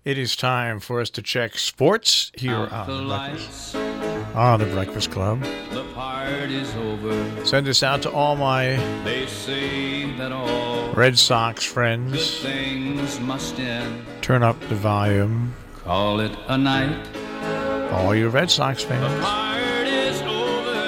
It is time for us to check sports here on the Breakfast Club. The party's over. Send this out to all my They say that all Red Sox good friends. things must end. Turn up the volume. Call it a night. All you Red Sox The fans. party's over.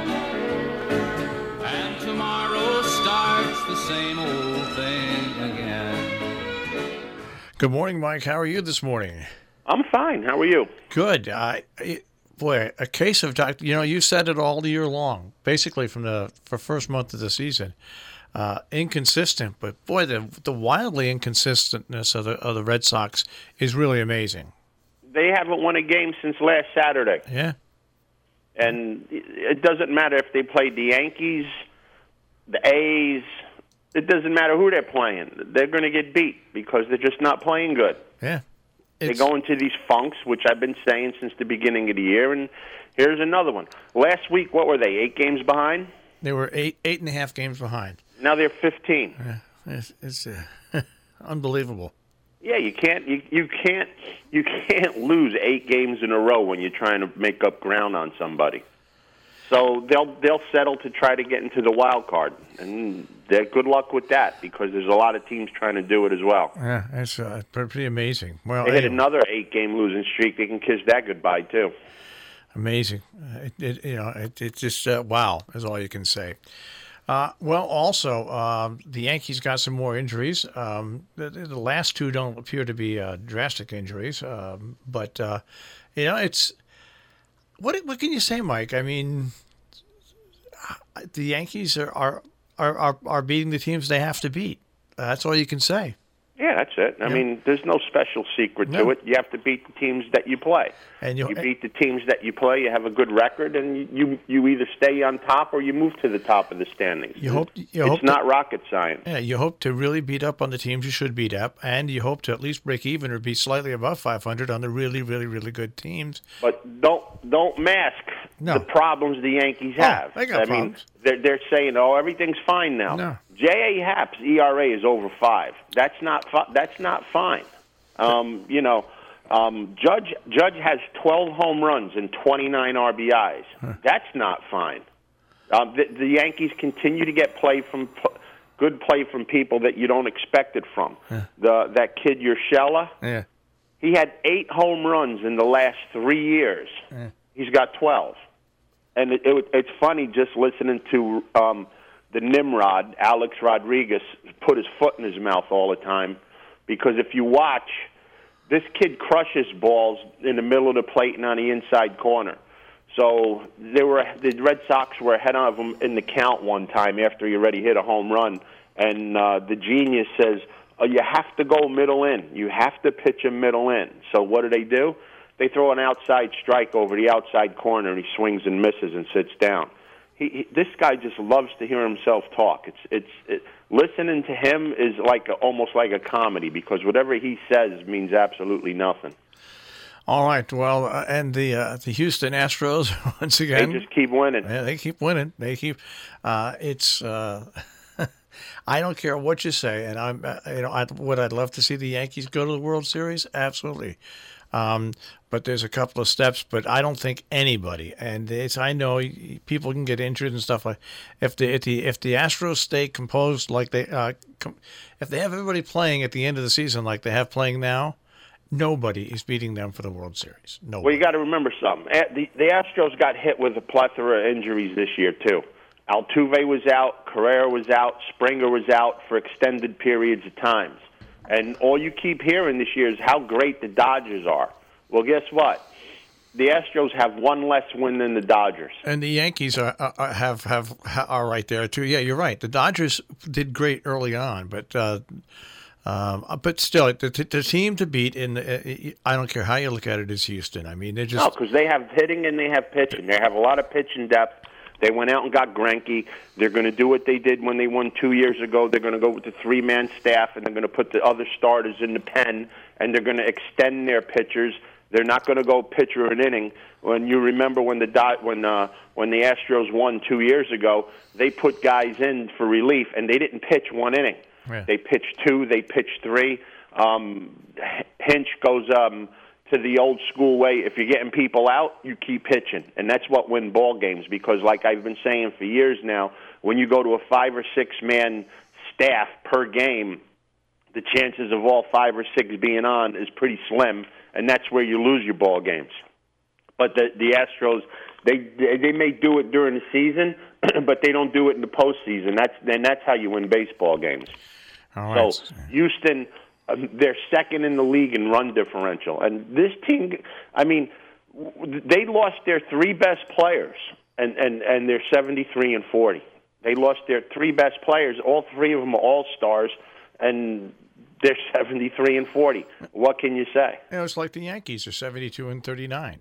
And tomorrow starts the same old thing again. Good morning, Mike. How are you this morning? I'm fine. How are you? Good. Boy, a case of Dr. You said it all year long, basically from the first month of the season. Inconsistent, but boy, the wildly inconsistentness of the Red Sox is really amazing. They haven't won a game since last Saturday. Yeah. And it doesn't matter if they played the Yankees, the A's. It doesn't matter who they're playing. They're going to get beat because they're just not playing good. Yeah. They go into these funks, which I've been saying since the beginning of the year, and here's another one. Last week, what were they, 8 games behind? They were 8.5 games behind. Now they're 15. Yeah, it's unbelievable. Yeah, you can't lose 8 games in a row when you're trying to make up ground on somebody. So they'll settle to try to get into the wild card, and good luck with that because there's a lot of teams trying to do it as well. Yeah, it's pretty amazing. Well, they hit another 8-game losing streak. They can kiss that goodbye too. Amazing. It's just wow is all you can say. Well, also the Yankees got some more injuries. The last two don't appear to be drastic injuries, but it's. What can you say, Mike? I mean, the Yankees are beating the teams they have to beat. That's all you can say. Yeah, that's it. I mean, there's no special secret to it. You have to beat the teams that you play. And you beat the teams that you play, you have a good record, and you either stay on top or you move to the top of the standings. It's not rocket science. Yeah, you hope to really beat up on the teams you should beat up, and you hope to at least break even or be slightly above 500 on the really, really, really good teams. But don't mask the problems the Yankees have. They got problems. They're saying, everything's fine now. No. J.A. Happ's ERA is over 5. That's not fine. Judge has 12 home runs and 29 RBIs. That's not fine. The Yankees continue to get good play from people that you don't expect it from. That kid Urshela, he had 8 home runs in the last 3 years. He's got 12. And it's funny just listening to the Nimrod, Alex Rodriguez, put his foot in his mouth all the time. Because if you watch, this kid crushes balls in the middle of the plate and on the inside corner. So the Red Sox were ahead of him in the count one time after he already hit a home run. And the genius says, you have to go middle in. You have to pitch him middle in. So what do? They throw an outside strike over the outside corner, and he swings and misses and sits down. This guy just loves to hear himself talk. Listening to him is almost like a comedy because whatever he says means absolutely nothing. All right. Well, and the Houston Astros once again. They just keep winning. Yeah, they keep winning. They keep. It's. I don't care what you say, and would I'd love to see the Yankees go to the World Series? Absolutely. But there's a couple of steps, but I don't think anybody, and I know people can get injured and stuff like. If the Astros stay composed like if they have everybody playing at the end of the season like they have playing now, nobody is beating them for the World Series. Nobody. Well, you got to remember something. The Astros got hit with a plethora of injuries this year too. Altuve was out, Carrera was out, Springer was out for extended periods of times. And all you keep hearing this year is how great the Dodgers are. Well, guess what? The Astros have one less win than the Dodgers. And the Yankees are right there too. Yeah, you're right. The Dodgers did great early on, but still, the team to beat I don't care how you look at it, is Houston. I mean, they're just because they have hitting and they have pitching. They have a lot of pitching depth. They went out and got Greinke. They're going to do what they did when they won 2 years ago. They're going to go with the 3-man staff, and they're going to put the other starters in the pen, and they're going to extend their pitchers. They're not going to go pitcher an inning. When you remember when the Astros won 2 years ago, they put guys in for relief, and they didn't pitch one inning. Yeah. They pitched 2. They pitched 3. Hinch goes to the old school way. If you're getting people out, you keep pitching, and that's what wins ball games. Because, like I've been saying for years now, when you go to a 5 or 6 man staff per game, the chances of all 5 or 6 being on is pretty slim, and that's where you lose your ball games. But the Astros, they may do it during the season, but they don't do it in the postseason. That's how you win baseball games. All right. So Houston, they're second in the league in run differential, and this team, I mean, they lost their 3 best players, and they're 73-40. They lost their 3 best players. All 3 of them are all-stars, and they're 73-40. What can you say? It's like the Yankees are 72-39.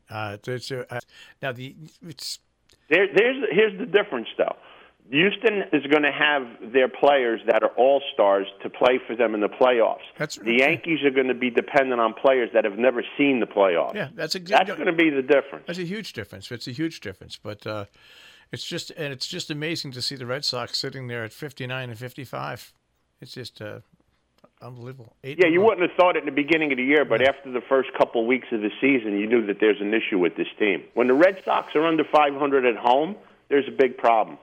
Here's the difference, though. Houston is going to have their players that are all-stars to play for them in the playoffs. The Yankees are going to be dependent on players that have never seen the playoffs. Yeah, that's exactly. That's going to be the difference. That's a huge difference. It's a huge difference, but it's just amazing to see the Red Sox sitting there at 59-55. It's just unbelievable. You wouldn't have thought it in the beginning of the year, but after the first couple of weeks of the season, you knew that there's an issue with this team. When the Red Sox are under 500 at home, there's a big problem.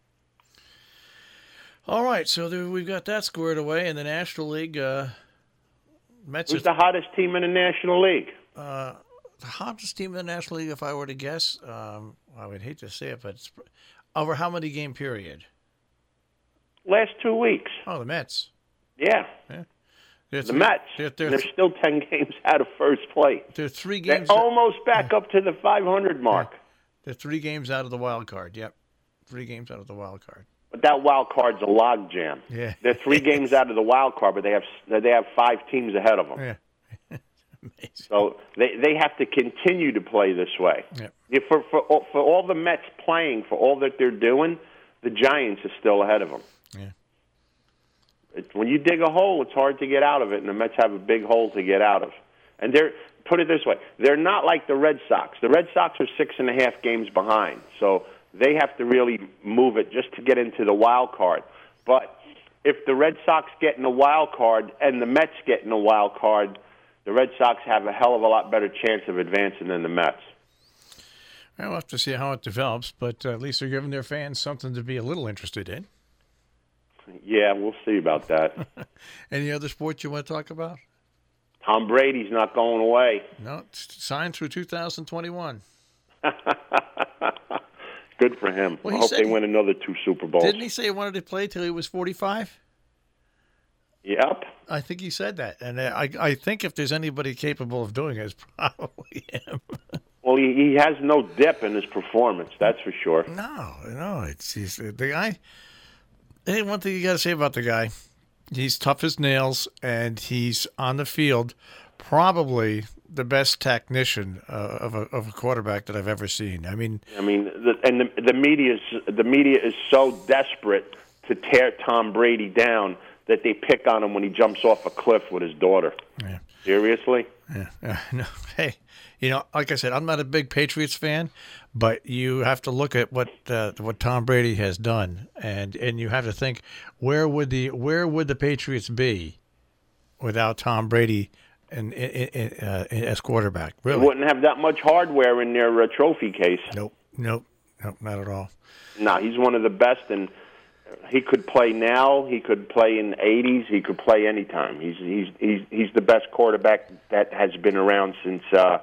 All right, so we've got that squared away in the National League. Mets. Who's the hottest team in the National League? The hottest team in the National League, if I were to guess, I would hate to say it, but it's over how many game period? Last 2 weeks. Oh, the Mets. Yeah. The Mets. They're still 10 games out of first place. They're 3 games. They're almost back up to the 500 mark. Yeah. They're 3 games out of the wild card. Yep, 3 games out of the wild card. But that wild card's a log jam. Yeah. They're 3 games out of the wild card, but they have 5 teams ahead of them. Yeah. Amazing. So they have to continue to play this way. Yep. For all the Mets playing, for all that they're doing, the Giants are still ahead of them. Yeah. When you dig a hole, it's hard to get out of it, and the Mets have a big hole to get out of. And put it this way, they're not like the Red Sox. The Red Sox are 6.5 games behind, so they have to really move it just to get into the wild card. But if the Red Sox get in the wild card and the Mets get in the wild card, the Red Sox have a hell of a lot better chance of advancing than the Mets. We'll have to see how it develops, but at least they're giving their fans something to be a little interested in. Yeah, we'll see about that. Any other sports you want to talk about? Tom Brady's not going away. No, it's signed through 2021. Good for him. Well, I hope they win another 2 Super Bowls. Didn't he say he wanted to play till he was 45? Yep. I think he said that. And I think if there's anybody capable of doing it, it's probably him. Well, he has no dip in his performance, that's for sure. No. He's the guy. Hey, one thing you got to say about the guy, he's tough as nails, and he's on the field probably the best technician of a quarterback that I've ever seen. I mean, the media is so desperate to tear Tom Brady down that they pick on him when he jumps off a cliff with his daughter. Yeah. Seriously? Yeah. No. Hey, like I said, I'm not a big Patriots fan, but you have to look at what Tom Brady has done, and you have to think where would the Patriots be without Tom Brady as quarterback? Really, they wouldn't have that much hardware in their trophy case. Nope, not at all. No, he's one of the best, and he could play now. He could play in the '80s. He could play anytime. He's the best quarterback that has been around since a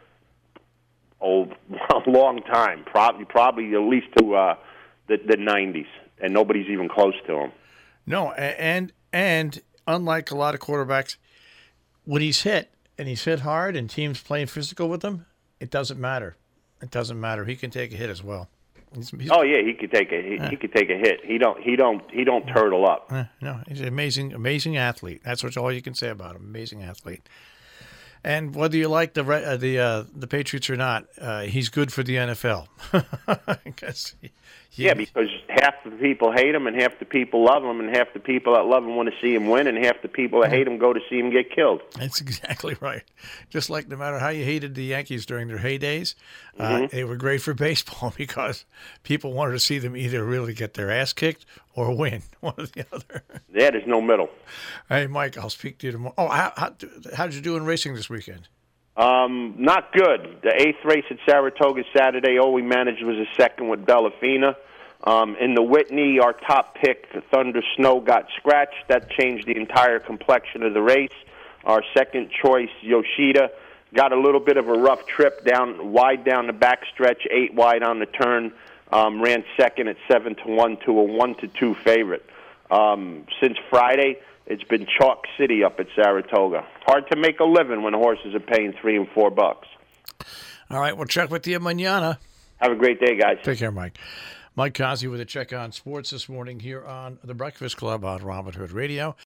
long time. Probably at least to the '90s, and nobody's even close to him. No, and unlike a lot of quarterbacks, when he's hit and he's hit hard, and teams playing physical with him, it doesn't matter. It doesn't matter. He can take a hit as well. He could take a he could take a hit. He don't turtle up. No, he's an amazing athlete. That's all you can say about him. Amazing athlete. And whether you like the Patriots or not, he's good for the NFL. Because half the people hate him and half the people love him, and half the people that love him want to see him win, and half the people that hate him go to see him get killed. That's exactly right. Just like no matter how you hated the Yankees during their heydays, they were great for baseball because people wanted to see them either really get their ass kicked or win, one or the other. Yeah, there's no middle. Hey, Mike, I'll speak to you tomorrow. Oh, how'd you do in racing this weekend? Not good. The 8th race at Saratoga Saturday, all we managed was a second with Bellafina. In the Whitney, our top pick, the Thunder Snow, got scratched. That changed the entire complexion of the race. Our second choice, Yoshida, got a little bit of a rough trip wide down the backstretch, 8 wide on the turn. Ran second at 7-1 to a 1-2 favorite. Since Friday, it's been chalk city up at Saratoga. Hard to make a living when horses are paying $3 and $4. All right, we'll check with you mañana. Have a great day, guys. Take care, Mike. Mike Cosby with a check on sports this morning here on The Breakfast Club on Robin Hood Radio.